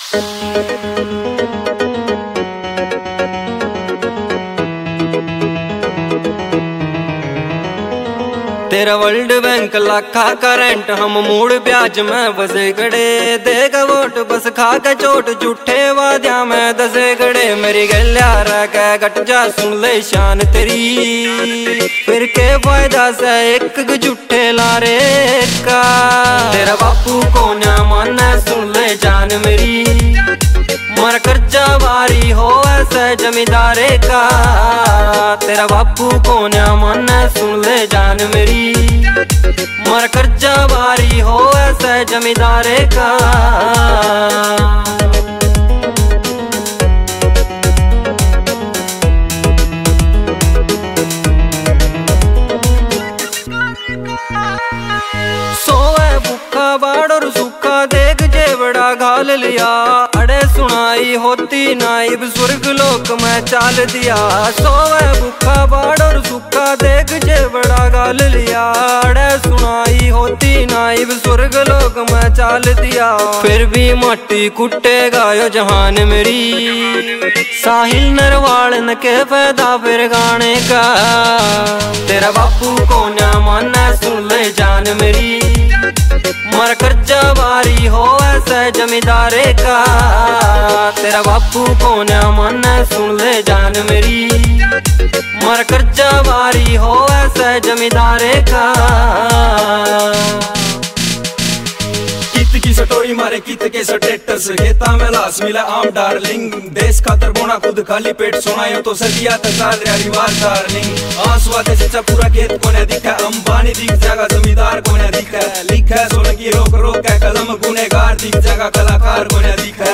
तेरा world bank लाखा current हम मूड ब्याज में बसे गड़े देगा वोट बस खा के चोट झूठे वाद्या में दसे गड़े मेरी गलिया रह के गट जा सुन ले शान तेरी फिर के फायदा से एक झूठे लारे का तेरा बापू को ना माना सुन ले जान मेरी मर कर्जा वारी हो ऐसे जमींदारे का तेरा बापू को ना माना सुन ले जान मेरी मर कर्जा वारी हो ऐसे जमींदारे का सोए भूखा बाड़ और सूखा देख जेवड़ा घाल लिया अड़े सुनाई होती नाइब स्वर्ग लोक में चाल दिया सोए भूखा बाड़ और सूखा देख जेवड़ा घाल लिया अड़े सुनाई होती नाइब स्वर्ग लोक में चाल दिया फिर भी माटी कुटेगा यो जहान मेरी साहिल नरवाल न के पैदा फिर गाने का तेरा बापू को ना माना सुन ले जान मेरी मर कर्जा वारी हो ऐसे जमींदारे का तेरा बापू को ना माना सुन ले जान मेरी मर कर्जा वारी हो ऐसे जमींदारे का की सटोरी मारे कित के स्टेटस खेता में लाश मिला आम डार्लिंग देश खातर बोना खुद खाली पेट सुनायो तो सदिया तसाल रिवार डार्लिंग आंसू आते सच्चा पूरा खेत कोने दिखा अंबानी दिख जागा जमींदार कोने दिखा लिखा सोने की रोक रोक है कलम गुनेगार दिख जागा कलाकार कोने दिखा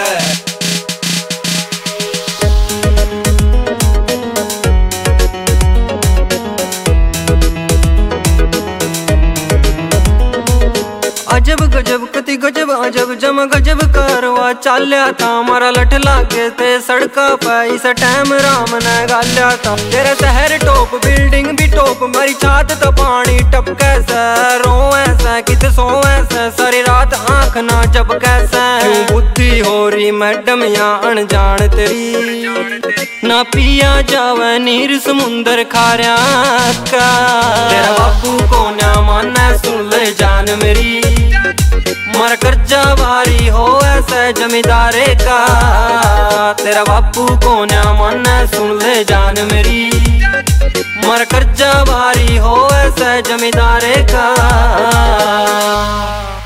अजब गजब कति गजब अजब जम गजब करवा चाल्या था मारा लठ लागे थे सड़का पे इस टाइम राम ने गाल्या था तेरे शहर टॉप बिल्डिंग भी टॉप मेरी छात तो पानी टपके से रो ऐसा कित सो ऐसा सारी रात आंख ना जब कैसे क्यों बुद्धि हो रही मैडम या अनजान तेरी ना पिया जावे नीर समुंदर खारिया का तेरा बापू को ना माना सुन ले जान मेरी मर कर्जा वारी हो ऐसे जमींदारे का तेरा बापू को ना माना सुन ले जान मेरी मर कर्जा वारी हो ऐसे जमींदारे का।